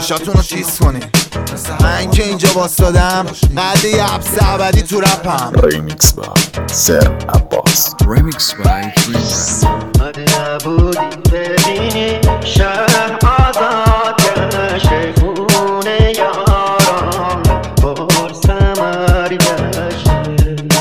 چشاتونو چیز کنی. من که اینجا باستادم قده یه حبس ابدی تو رپم. ریمیکس با سر عباس. ریمیکس بای نبودی ببینی شهر آزاد گشته خونه یاران پر ثمر گشته.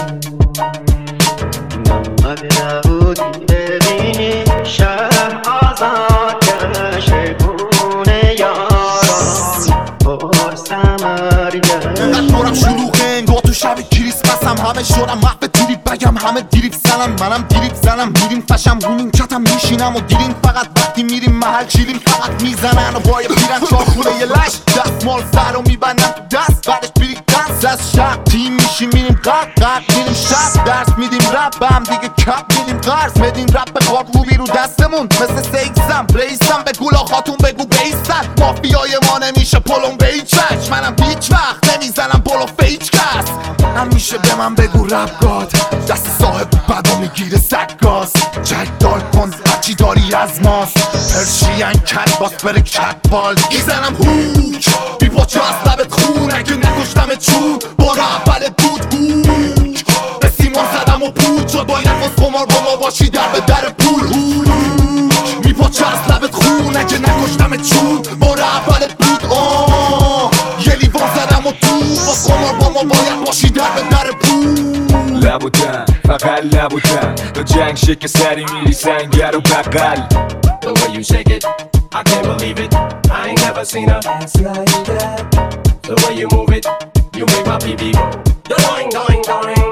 نبودی ببینی شهر آزاد گشته خونه یاران پر ثمر گشته. اینقدر دورم شلوغه انگار تو شب کریسمسم. همه شدم محو دیریب بگم همه دیریب زنم. منم دیریب زنم میریم فشم رومین کتم میشینم و دیریم فقط وقتی میریم محل چیلیم فقط میزنن و بای پیرن چاخونه یه لش دستمال سر رو میبندن تو دست بعدش بیریک دنس از شب تیم میشیم میریم قرق میریم شب درس میدیم رب هم دیگه کپ میدیم قرض میدیم رب به خواب رو بیرو دستمون مثل سیکسم ریسم به گولا خاتون بگو بیستن مافیای ما نمیشه پلون بیچش. منم هیچ وقت نمیزنم پلو فیچ کس. همیشه به من بگو رب گاد دست صاحب بدو میگیره سگاز. جدال کن هرچی داری از ماست پرشین کت باس بره کت بال میزنم هوچ بی پاچه از لبت خون اگه نکشتم چون بار اولت بود هوچ به سیمان زدم و بود شد باید نفس خمار با ما باشی در به در پول هوچ می پاچه از لبت خون اگه نکشتم چون بار اولت بود یه لیوان زدم و تو باز خمار با ما باید باشی در به در پول. لبودن فقط لبودن تا جنگ شکل سری میری سنگر و بقل. The way you shake it, I can't believe it. I ain't never seen a dance like that. The way you move it, you make my PB go doing, doing, doing.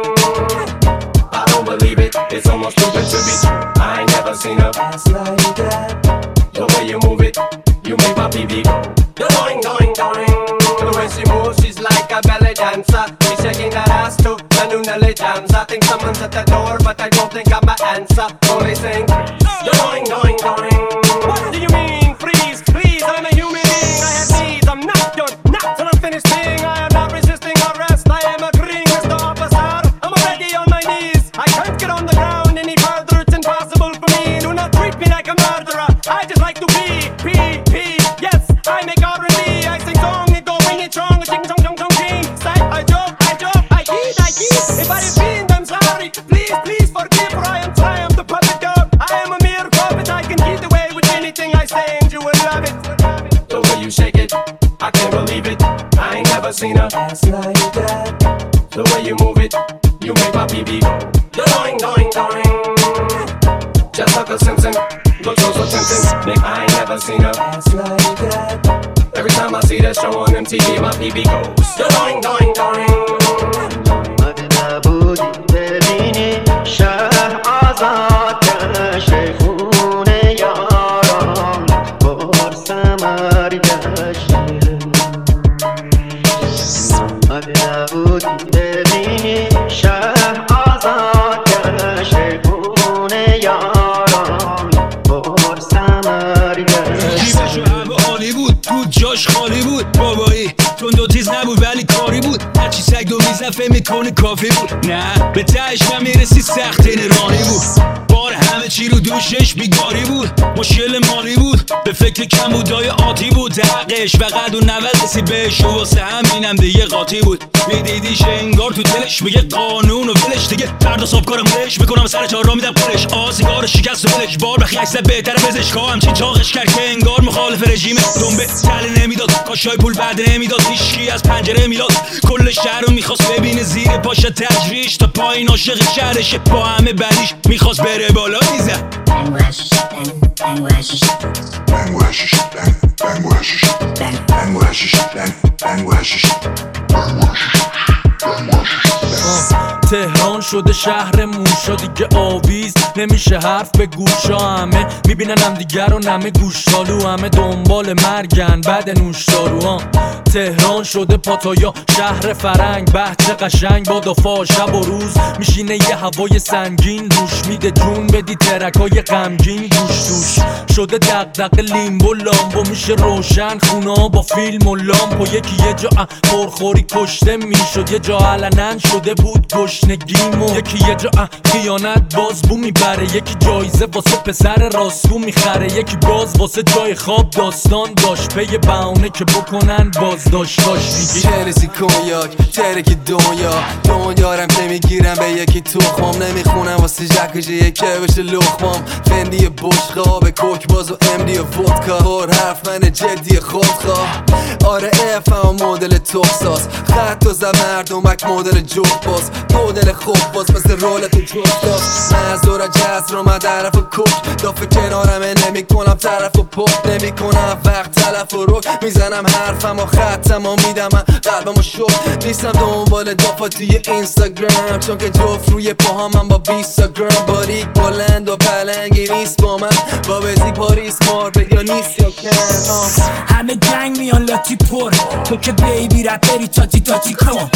I don't believe it, it's almost too good to be true. I ain't never seen a dance like that. The way you move it, you make my PB go doing, doing, doing. The way she moves, she's like a belly dancer. She's shaking that ass too, the new Nelly jams. I think someone's at the door, but I don't think I'm an answer. Only saying, doing, doing, doing. What do you mean, freeze, please? I'm a human being, I have needs. I'm not done, not till I'm finished being. I am not resisting arrest, I am agreeing with the officer. I'm already on my knees, I can't get on the ground any further. It's impossible for me, do not treat me like a murderer. I just like to be, yes, I make R&B. I sing song, it go ring it strong, ching chong chong chong ching. Say, I joke, I keep. If I offend, I'm sorry, please, please forgive. For I am the puppet dog, I am a mere puppet. I can get away with anything I say and you will love it. The way you shake it, I can't believe it. I ain't never seen a dance like that. The way you move it, you make my PB go doing, doing, doing. Just like a Simpson, looks so tempting. Nick, I ain't never seen a dance like that. Every time I see that show on MTV, my PB goes doing, doing, doing. نبودی ببینی شهر آزاد گشته خونه یاران پر ثمر گشته. نبودی ببینی شهر آزاد گشته خونه یاران پر ثمر گشته. جیبشو همه عالی بود جاش خالی بود بابایی تون دو تیز نبود ولی کاری بود هرچی سگ دو میزن فهم میکنه کافی بود. نه به تهش نمیرسی سخت رانی بود بار همه چی رو دوشش بیگاری بود. مشکل مالی بود به فکر کمبودای آتی بود حقش و قد و نوز رسید بهش و واسه همینم دیگه قاطی بود. میدیدیش انگار تو دلش میگه قانون و ولش دیگه فردا صبح کارم بهش میکنم سر چهار را میدم پلش آسیگار شکست و ولش بار بخی اکسه بهتره بزش که همچین چاقش کرد که انگار مخالف رژیمه. دنبه تله نمیداد کاشای پول بعد نمیداد هیچکی از پنجره میلاد کل شهر رو میخواست ببینه زیر پاش تجریش تا پایین عاشق شهرشه با همه بدیش میخواست بره بالا میزه. تهران شده شهر موشا دیگه آویز نمیشه حرف به گوشا همه میبینن هم دیگر رو نمه گوشتالو همه دنبال مرگن بعد نوشدارو. تهران شده پاتایا شهر فرنگ بچه قشنگ با دفاع شب و روز میشینه یه هوای سنگین روش میده جون بدی ترکای غمگین گوش توش شده دقدق لیمبو لامبو میشه روشن خونا با فیلم و لامپ و یکی یه جا پرخوری کشته میشد یه جا علنن شده بود گشنگی میریم و یکی یه جا خیانت باز بو میبره، یکی جایزه واسه پسر راستگو میخره، یکی باز واسه جای خواب داستان داشت پی بهونه که بکنن بازداشتاش دیگه. چرسی کنیاک ترک دنیا رم نمیگیرم به یکی تخمام، نمیخونم واسه جکشه که بشه لخمام، فندی بشقاب کوک باز و امدی و ودکا، پر حرف من جدی خودخواه. آره افم مدل تخصاص خط و زد مردمک مدل جوک باز، مدل خوب باز مثل رولت و جوک داز، نزدورا جز رو من طرف کوک دافه کنارمه نمیکنم طرف و پک، نمیکنم وقت تلف و رک، میزنم حرفم و خطم و میدم من قلبم و شک، نیستم دنبال دافا توی اینستاگرام، چون که جفت روی پاها من با 20 گرم، باریک بلند و پلنگی نیست با من، با بزی پاریس ماربل یا نیست یا کن. همه گنگ میان لاتی پر، تو که بیبی رپری تاتی کن،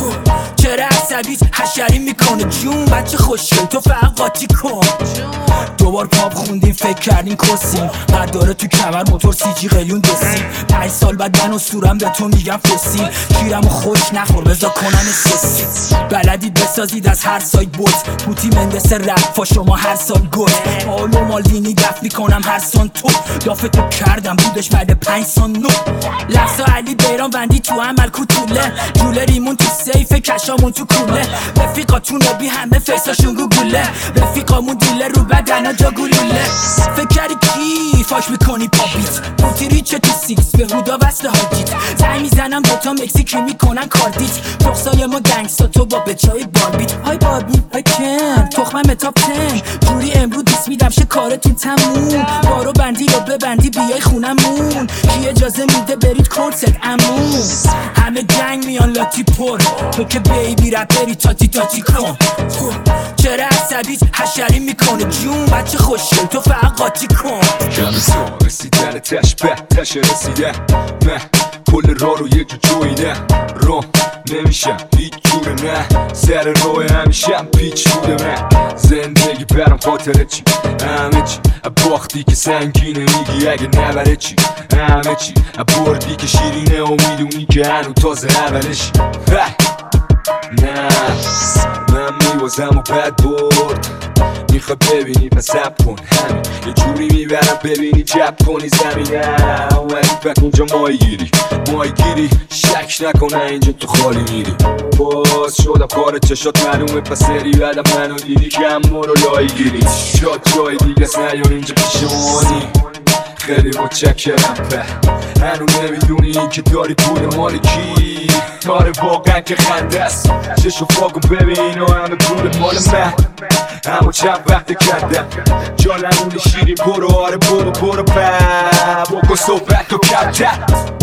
چرا عصبیت حشری میکنه جون بچه خوشگل تو فقط قاطی کن. دوبار پاپ خوندیم فکر کردیم کسیم، بعد داره تو کمر موتور CG قلیون دسیم، 5 سال بعد من و صورم به تو میگم فسیل، شیرمو خوش نخور بذار کنن سسی، بلدید بسازید از هر سایت بوت، بوتی مندس رفا شما هر سال گل، مال و مالدینی دفت میکنم هر سان تو، دافتو کردم بودش بعد 5 سان نو، لفظا علی بیران وندی تو عمل کوتوله، جوله ریمون تو سیف کشامون تو کوله، رفیقاتون بی همه فیساشون گوگوله، رفیقامون دیله رو بدنا جا گلوله، فکر کردی کی فاش میکنی پاپیت، بوتی ریچه تو سیکس به هودا وصل حاجیت، زنگ میزنم دوتا مکزیکی میکنن کاردیت، رخصای ما گنگستا تو با بچای باربیت، های بابی های کم تخمم تاپ 10، جوری امرو دیس میدم شه کارتون تموم، بارو بندی رو ببندی بیای خونمون، کی اجازه میده برید کنسرت امون، همه گنگ میان لاتی پر، تو که بیبی رپری تاتی کن، چرا عصبیت حشری میکنه جون بچه خوشگل تو فقط قاطی کن. کمیسا رسیدن تش بهتش رسیده، من کل راه رو یک جو جویده، رو نمیشم هیچ جوره نه، سر راه همیشم پیچ بوده من، زندگی برم خاطره چی همه چی، باختی که سنگینه میگی اگه نبره چی همه چی، بردی که شیرینه و میدونی که هنو تازه اولشی، نه من میوازم و بد برد، میخوای ببینی پس سب کن همین یه جوری میبرم ببینی جب کنی زمینه، ولی بک اونجا مایی گیری شک نکنه اینجا تو خالی میری، باز شدم کار چشات معلومه پس سری بعدم منو دیدی که هم رو لایی گیری، شاد جای دیگه سنیا اینجا پیشمانی، خیلی متشکرم به هنو نمیدونی که داری پول مال کی، داره واقعا که خنده است، چشو فاکن ببین و همه پول مال من، اما چند وقت کردم جا نمونی شیرین برو آره برو بکن صحبت و کم